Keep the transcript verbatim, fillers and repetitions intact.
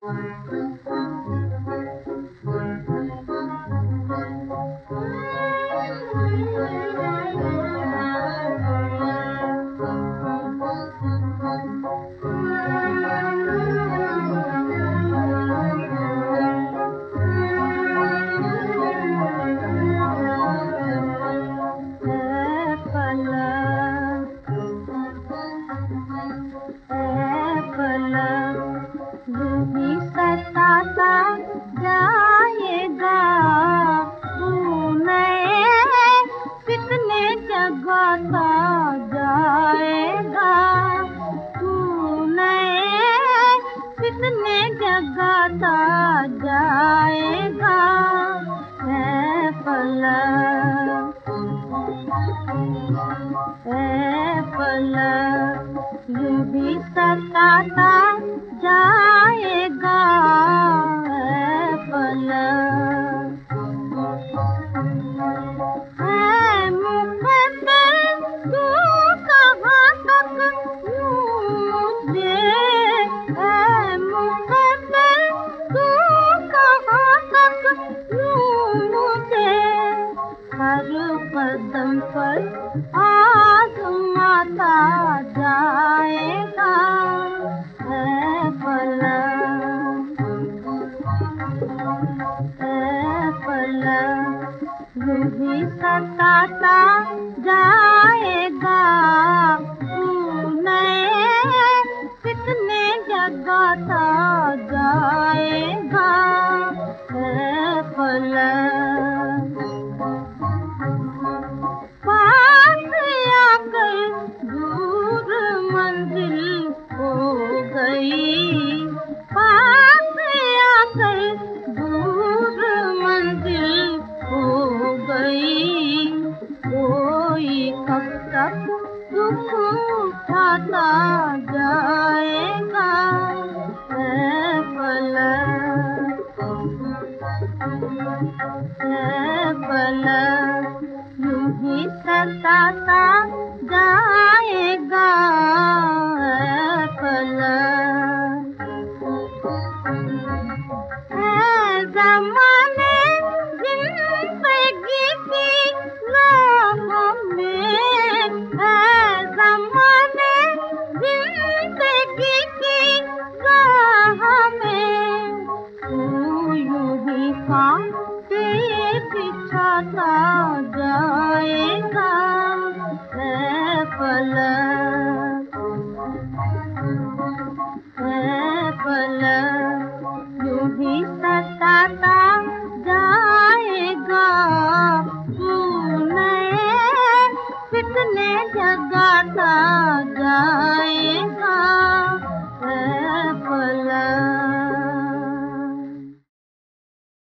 सताता जाएगा, तूने कितने जगाता जाएगा, तूने कितने जगाता जाएगा। है फलक, है फलक, यूं भी सताता जाएगा। है फलक, है मुक़द्दर तू कहाँ तक यूं मुझे, है मुक़द्दर तू कहाँ तक यूं मुझे, हर कदम पर आज़माता जाएगा। है फलक, है फलक, यूं ही सताता जाएगा, तूने कितने जगाता जाएगा। है फलक, पास आकर दूर मंजिल हो गई, पास आकर दूर मंजिल हो गई, कोई कब तक दुख उठाता जाएगा। है फलक, है फलक, यूं ही सताता जाएगा। है फलक, है ज़माने ज़िंदगी की राहों में, है ज़माने ज़िंदगी की राहों में, तू यूं ही कांटे बिछाता जाएगा। है फलक, है फलक, यूं ही सताता जाएगा, तूने कितने जगाता जाएगा।